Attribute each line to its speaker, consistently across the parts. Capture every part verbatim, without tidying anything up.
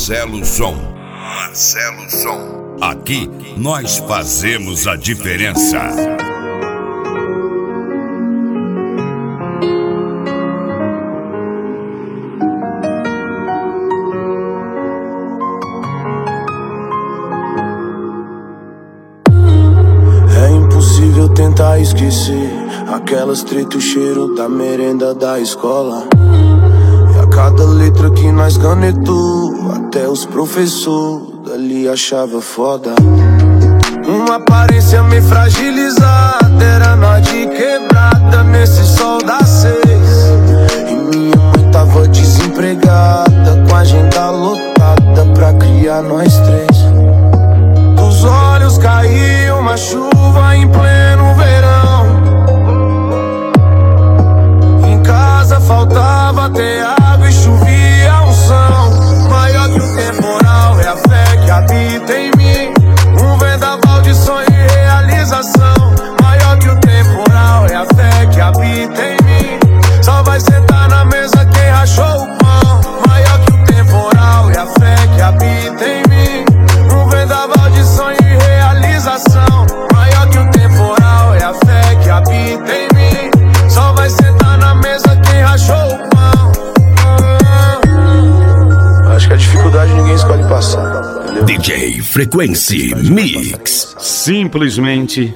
Speaker 1: Marcelo Som. Marcelo Som. Aqui nós fazemos a diferença.
Speaker 2: É impossível tentar esquecer aquelas treta, o cheiro da merenda da escola. E a cada letra que nós canetou, até os professores dali achava foda. Uma aparência meio fragilizada, era nós de quebrada nesse sol das seis. E minha mãe tava desempregada, com a agenda lotada pra criar nós três. Dos olhos caiu uma chuva em pleno verão. Em casa faltava até água e chovia unção. Maior que o temporal é a fé que habita em mim. Um vendaval de sonho e realização. Maior que o temporal é a fé que habita em mim. Só vai sentar na mesa quem rachou o pão. Maior que o temporal é a fé que habita em mim. Um vendaval de sonho e realização. Maior que o temporal é a fé que habita em mim. Só vai sentar na mesa quem rachou o pão. Acho que a dificuldade ninguém escolhe passar, entendeu?
Speaker 1: D J Frequency Mix.
Speaker 3: Simplesmente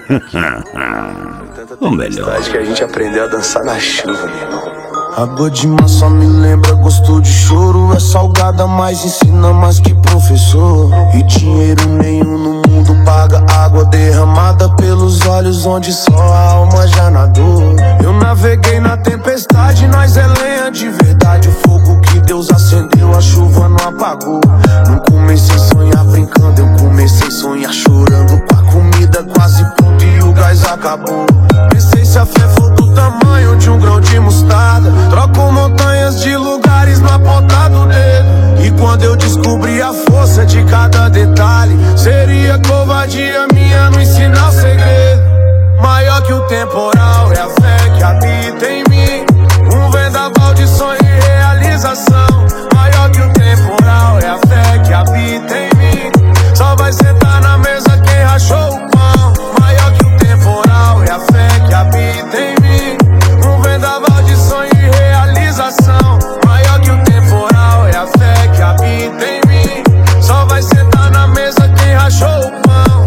Speaker 3: o melhor.
Speaker 2: Que a gente aprendeu a dançar na chuva, meu irmão. A Bodima só me lembra gosto de choro. É salgada, mas ensina mais que professor. E dinheiro nenhum no mundo paga água derramada pelos olhos onde só a alma já nadou. Eu naveguei na tempestade, nós é lenha de verdade. O fogo que Deus acendeu, a chuva não apagou. Não comecei a sonhar brincando, eu comecei a sonhar chorando. Com a comida quase pronta e o gás acabou. Pensei se a fé for do tamanho de um grão de mostarda, troco montanhas de lugares na ponta do dedo. E quando eu descobri a força de cada detalhe, seria covardia minha não ensinar o segredo. Maior que o temporal é a fé que habita em mim. Um vendaval de sonho e realização. Maior que o temporal é a fé que habita em mim. Só vai sentar na mesa quem rachou o pão. Maior que o temporal é a fé que habita em mim. Um vendaval de sonho e realização. Maior que o temporal é a fé que habita em mim. Só vai sentar na mesa quem rachou o pão.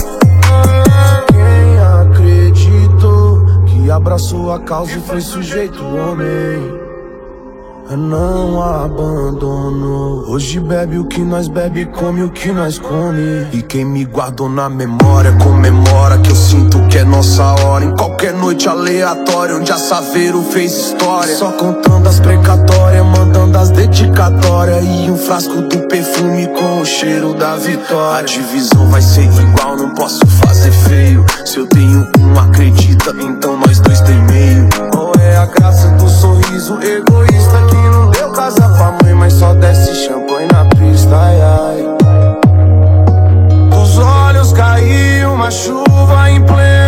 Speaker 2: Quem acreditou que abraçou a causa e foi sujeito homem, não abandonou. Hoje bebe o que nós bebe, come o que nós come. E quem me guardou na memória comemora que eu sinto que é nossa hora. Em qualquer noite aleatória onde a Saveiro fez história, só contando as precatórias, mandando as dedicatórias. E um frasco do perfume com o cheiro da vitória. A divisão vai ser igual, não posso fazer feio. Se eu tenho um, acredita, então nós dois tem meio. Qual é a graça do sorriso egoísta que não deu casa pra mãe, mas só desce champanhe na pista, ai, ai. Dos olhos caiu uma chuva em pleno